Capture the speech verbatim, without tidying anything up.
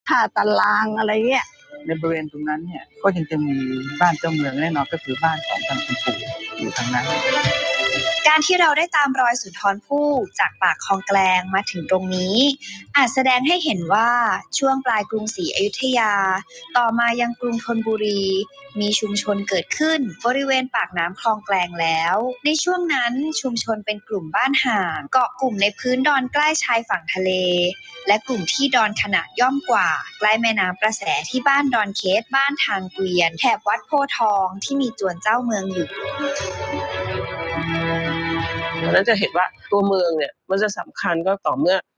ท่าตารางอะไรเงี้ยในบริเวณตรงนั้นเนี่ยก็ยังจะมีบ้านเจ้าเมืองแน่นอนก็คือบ้านของทางคุณปู่อยู่ทางนั้นการที่เราได้ตามรอยสุนทรภู่จากปากคลองแกลงมาถึงตรงนี้อาจแสดงให้เห็นว่าช่วงปลายกรุงศรีอยุธยาต่อมายังกรุงธนบุรีมีชุมชนเกิดขึ้นบริเวณปากน้ำคลองแกลงแล้วในช่วงนั้นชุมชนเป็นกลุ่มบ้านห่างเกาะกลุ่มในพื้นดอนใกล้ชายฝั่งทะเลและกลุ่มที่ดอนขนาดย่อมกว่าใกล้แม่น้ำประแสที่บ้านดอนเคสบ้านทางเกวียนแถบวัดโพธิ์ทองที่มีจวนเจ้าเมืองอยู่เราจะเห็นว่าตัวเมืองเนี่ยมันจะสำคัญก็ต่อเมื่อ